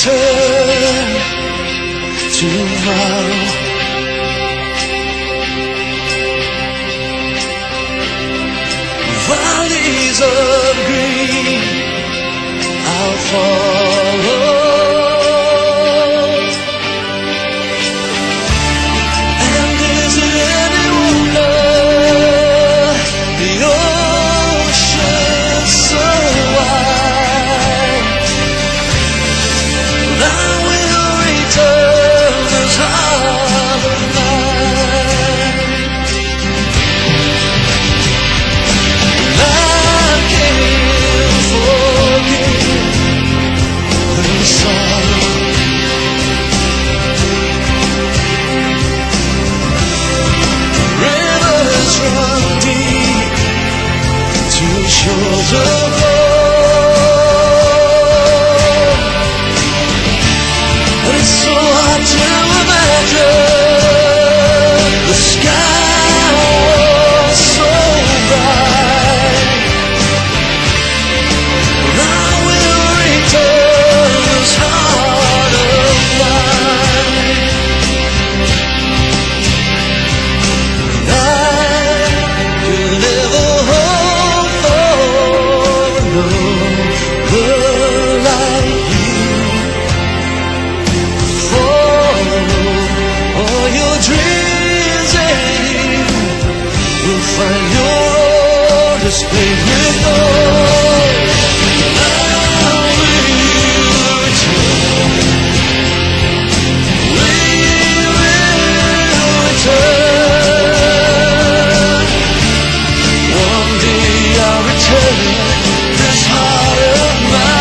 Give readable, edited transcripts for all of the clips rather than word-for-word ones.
return tomorrow. Valleys of green I'll follow. And is it any wonder the ocean so wide? I will return this heart of mine. I can't forget the sorrow. Rivers run deep to shores of love. And it's so hard to imagine the sky was so bright. But I will return this heart of mine. And I could never hope for another like you. Follow all your dreams and you will find your own display with gold. I will return. We will return. One day I'll return this heart of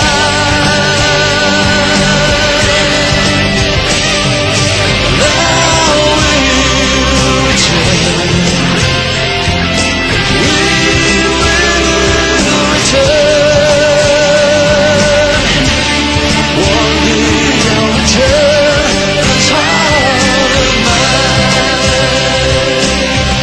mine. And I will return. We will return. One day I'll return this heart of mine.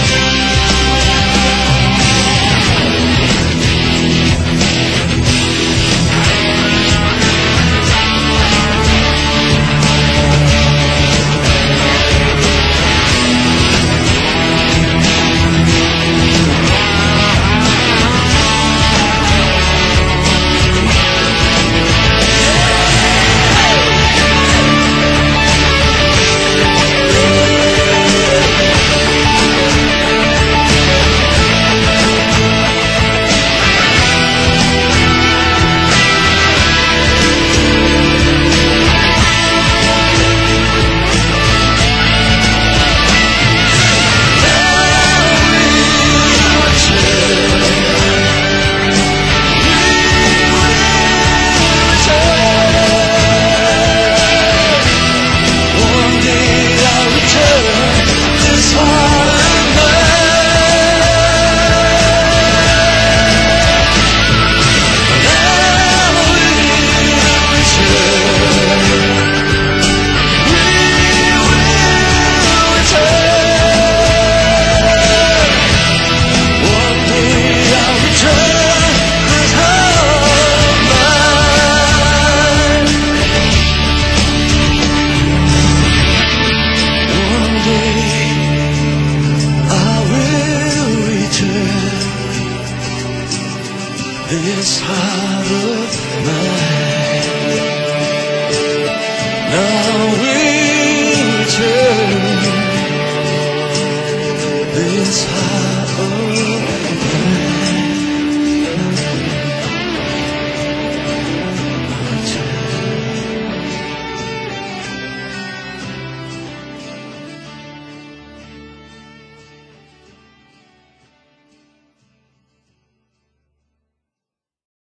This heart of mine. Now we turn this heart.